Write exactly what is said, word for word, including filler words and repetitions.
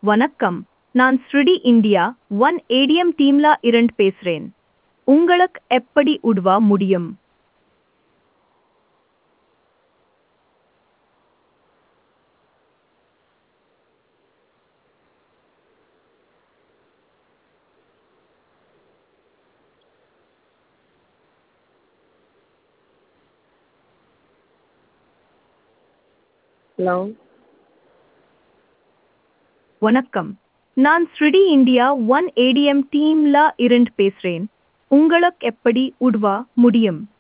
வணக்கம். நான் ஸ்ருடி India one ATM டீம்ல இருந்து பேசுறேன். உங்களுக்கு எப்படி உதவ முடியும்? ஹலோ. வணக்கம். நான் ஸ்ருடி இந்தியா ஒன் ஏடிஎம் டீம்ல இருந்து பேசுறேன். உங்களுக்கு எப்படி உதவ முடியும்?